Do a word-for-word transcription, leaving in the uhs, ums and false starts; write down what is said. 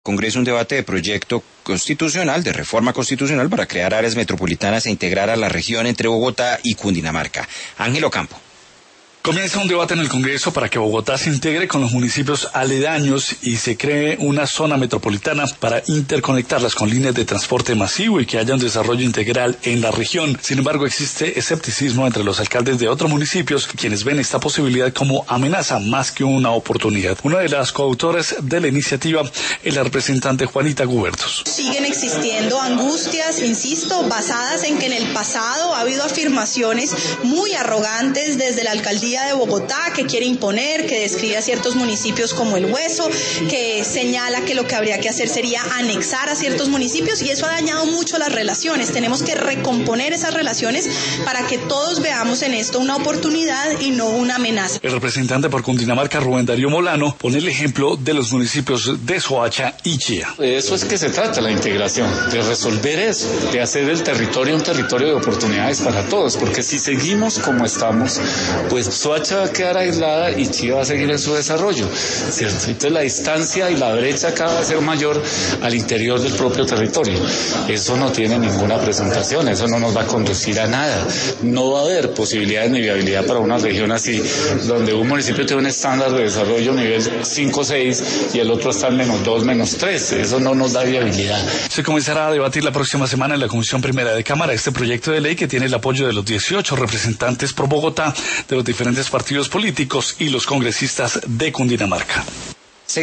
Congreso un debate de proyecto constitucional, de reforma constitucional para crear áreas metropolitanas e integrar a la región entre Bogotá y Cundinamarca. Ángel Ocampo. Comienza un debate en el Congreso para que Bogotá se integre con los municipios aledaños y se cree una zona metropolitana para interconectarlas con líneas de transporte masivo y que haya un desarrollo integral en la región. Sin embargo, existe escepticismo entre los alcaldes de otros municipios, quienes ven esta posibilidad como amenaza más que una oportunidad. Una de las coautoras de la iniciativa es la representante Juanita Gubertos. Siguen existiendo angustias, insisto, basadas en que en el pasado ha habido afirmaciones muy arrogantes desde la alcaldía de Bogotá, que quiere imponer, que describe a ciertos municipios como el hueso, que señala que lo que habría que hacer sería anexar a ciertos municipios, y eso ha dañado mucho las relaciones. Tenemos que recomponer esas relaciones para que todos veamos en esto una oportunidad y no una amenaza. El representante por Cundinamarca, Rubén Darío Molano, pone el ejemplo de los municipios de Soacha y Chía. De eso es que se trata la integración, de resolver eso, de hacer el territorio un territorio de oportunidades para todos, porque si seguimos como estamos, pues Soacha va a quedar aislada y Chía va a seguir en su desarrollo, ¿cierto? Entonces la distancia y la brecha acá va a ser mayor al interior del propio territorio. Eso no tiene ninguna presentación, eso no nos va a conducir a nada. No va a haber posibilidades ni viabilidad para una región así, donde un municipio tiene un estándar de desarrollo nivel cinco o seis y el otro está en menos dos, menos tres. Eso no nos da viabilidad. Se comenzará a debatir la próxima semana en la Comisión Primera de Cámara este proyecto de ley que tiene el apoyo de los dieciocho representantes por Bogotá de los diferentes partidos políticos y los congresistas de Cundinamarca.